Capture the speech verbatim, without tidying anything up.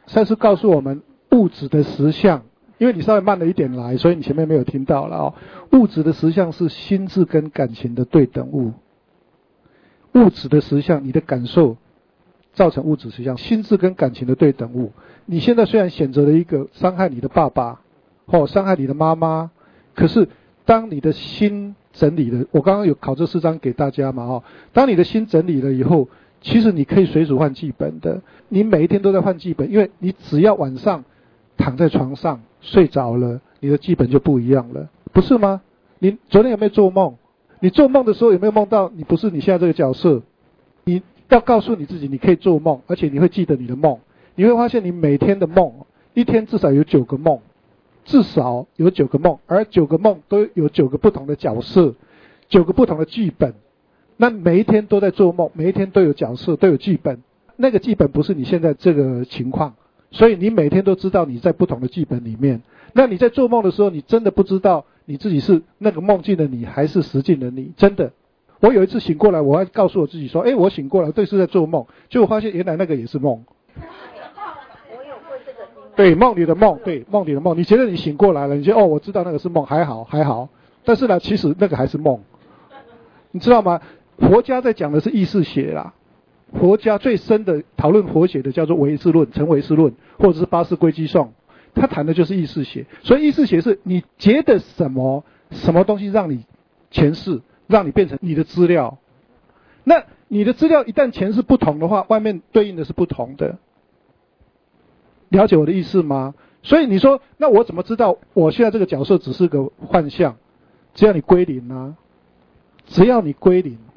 赛斯告诉我们物质的实相，因为你稍微慢了一点来，所以你前面没有听到了哦。物质的实相是心智跟感情的对等物。物质的实相，你的感受造成物质实相，心智跟感情的对等物。你现在虽然选择了一个伤害你的爸爸，或伤害你的妈妈，可是当你的心整理了，我刚刚有考这四章给大家嘛，哦，当你的心整理了以后，其实你可以随时换剧本的。你每一天都在换剧本，因为你只要晚上躺在床上睡着了，你的剧本就不一样了，不是吗？你昨天有没有做梦？你做梦的时候有没有梦到你不是你现在这个角色？你要告诉你自己，你可以做梦，而且你会记得你的梦。你会发现你每天的梦，一天至少有九个梦，至少有九个梦，而九个梦都有九个不同的角色，九个不同的剧本。那每一天都在做梦，每一天都有角色，都有剧本。那个剧本不是你现在这个情况，所以你每天都知道你在不同的剧本里面。那你在做梦的时候，你真的不知道你自己是那个梦境的你还是实境的你，真的。我有一次醒过来，我还告诉我自己说，哎，我醒过来，对，是在做梦，结果发现原来那个也是梦。 我有过这个经历。 对，梦里的梦，对，梦里的梦，你觉得你醒过来了，你觉得哦，我知道那个是梦，还好还好，但是呢，其实那个还是梦，你知道吗？佛家在讲的是意识学啦，佛家最深的讨论佛学的叫做唯识论、成唯识论，或者是八识归基颂，他谈的就是意识学。所以意识学是你觉得什么什么东西让你诠释，让你变成你的资料。那你的资料一旦诠释不同的话，外面对应的是不同的。了解我的意思吗？所以你说，那我怎么知道我现在这个角色只是个幻象？只要你归零啊，只要你归零。